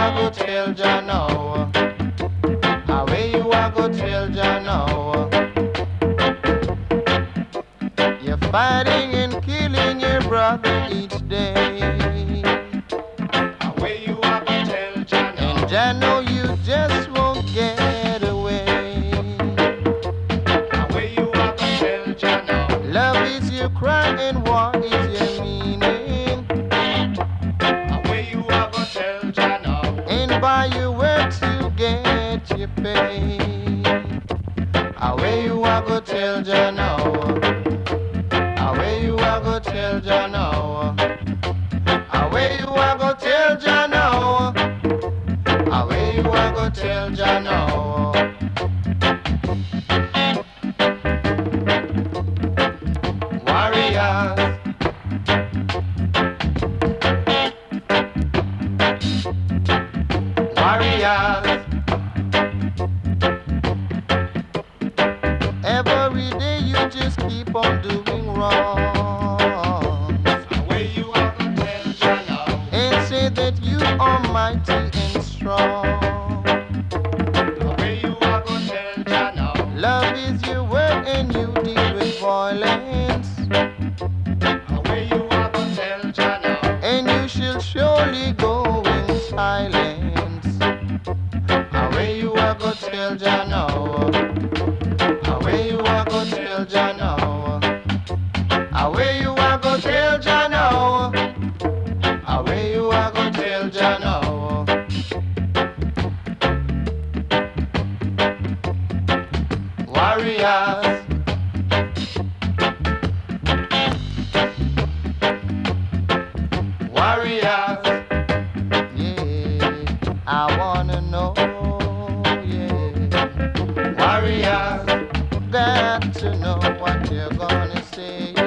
a go tell Jah now? How where you a go tell Jah now? You're fighting and killing your brother each day. How where you a go tell Jah now? And Jah know you just won't get away. How where you a go tell Jah now? Love is your cry and war is your meaning. How where you a go tell Jah now? And by your works you get your pay. How where you a go tell Jah now? How where you a go tell Jah now? How where you a go tell Jah now? How where you a go tell Jah now? Warriors, warriors. Every day you just keep on doing wrong How where you a go tell Jah now? and say that you are mighty and strong. How where you a go tell Jah now? Love is your word and you deal with violence, How where you a go tell Jah now? and you shall surely go in silence. How where you a go tell Jah now? How where you a go tell Jah now? How where you a go tell Jah now? How where you a go tell Jah now? Warriors, warriors, yeah, I wanna know, yeah. Warriors, got to know what you're gonna say.